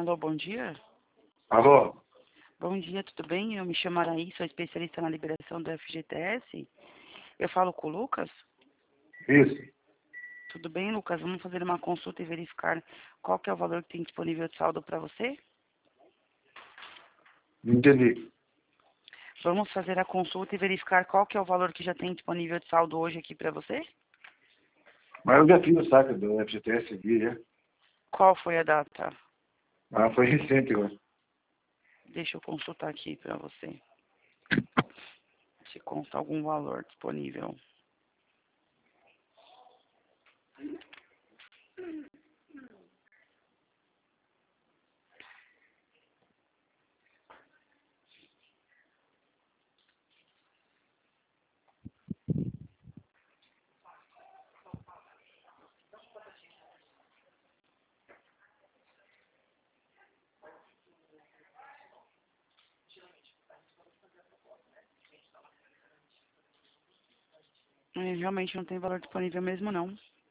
Alô, bom dia. Alô? Bom dia, tudo bem? Eu me chamo Araí, sou especialista na liberação do FGTS. Eu falo com o Lucas? Isso. Tudo bem, Lucas? Vamos fazer uma consulta e verificar qual que é o valor que tem disponível de saldo para você? Não entendi. Vamos fazer a consulta e verificar qual que é o valor que já tem disponível de saldo hoje aqui para você? Mas eu já fiz o saque do FGTS aqui, já. Qual foi a data? Ah, foi recente agora. Deixa eu consultar aqui para você. Se consta algum valor disponível. Realmente não tem valor disponível mesmo, não.